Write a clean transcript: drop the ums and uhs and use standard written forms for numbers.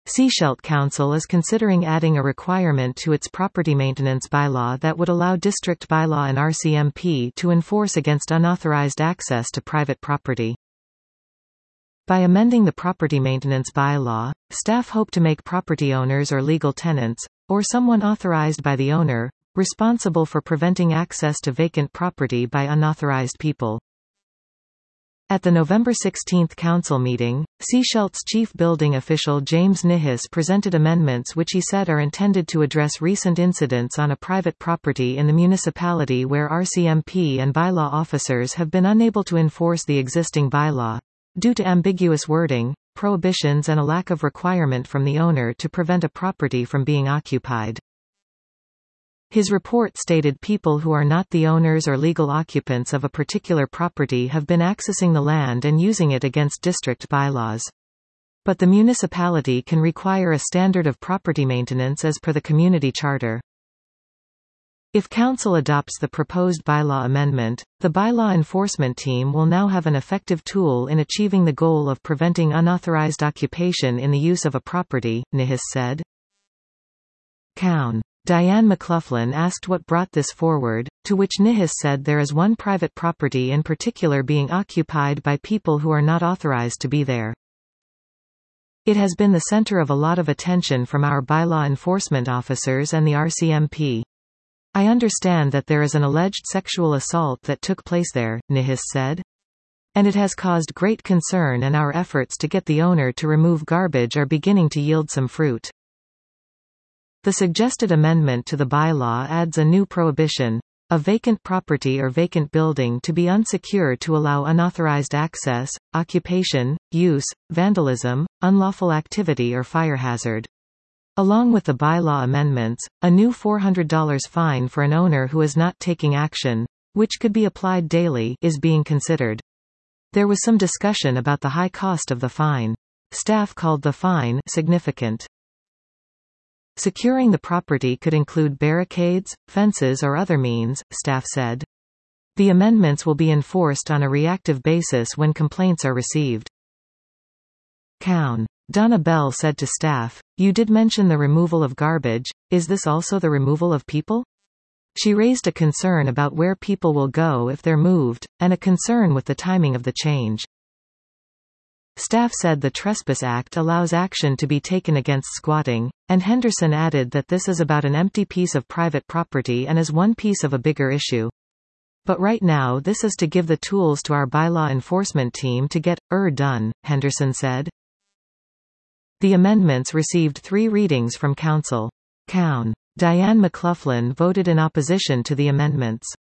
Sechelt Council is considering adding a requirement to its property maintenance bylaw that would allow District Bylaw and RCMP to enforce against unauthorized access to private property. By amending the property maintenance bylaw, staff hope to make property owners or legal tenants, or someone authorized by the owner, responsible for preventing access to vacant property by unauthorized people. At the November 16 council meeting, Sechelt's chief building official James Nihis presented amendments which he said are intended to address recent incidents on a private property in the municipality where RCMP and bylaw officers have been unable to enforce the existing bylaw, due to ambiguous wording, prohibitions and a lack of requirement from the owner to prevent a property from being occupied. His report stated people who are not the owners or legal occupants of a particular property have been accessing the land and using it against district bylaws. But the municipality can require a standard of property maintenance as per the community charter. If council adopts the proposed bylaw amendment, the bylaw enforcement team will now have an effective tool in achieving the goal of preventing unauthorized occupation in the use of a property, Nihis said. Cown. Diane McLaughlin asked what brought this forward, to which Nihis said there is one private property in particular being occupied by people who are not authorized to be there. It has been the center of a lot of attention from our bylaw enforcement officers and the RCMP. I understand that there is an alleged sexual assault that took place there, Nihis said. And it has caused great concern, and our efforts to get the owner to remove garbage are beginning to yield some fruit. The suggested amendment to the bylaw adds a new prohibition, a vacant property or vacant building to be unsecured to allow unauthorized access, occupation, use, vandalism, unlawful activity or fire hazard. Along with the bylaw amendments, a new $400 fine for an owner who is not taking action, which could be applied daily, is being considered. There was some discussion about the high cost of the fine. Staff called the fine significant. Securing the property could include barricades, fences or other means, staff said. The amendments will be enforced on a reactive basis when complaints are received. Cown. Donna Bell said to staff, "You did mention the removal of garbage, is this also the removal of people?" She raised a concern about where people will go if they're moved, and a concern with the timing of the change. Staff said the Trespass Act allows action to be taken against squatting, and Henderson added that this is about an empty piece of private property and is one piece of a bigger issue. But right now this is to give the tools to our bylaw enforcement team to get done, Henderson said. The amendments received 3 readings from Council. Cown. Diane McLaughlin voted in opposition to the amendments.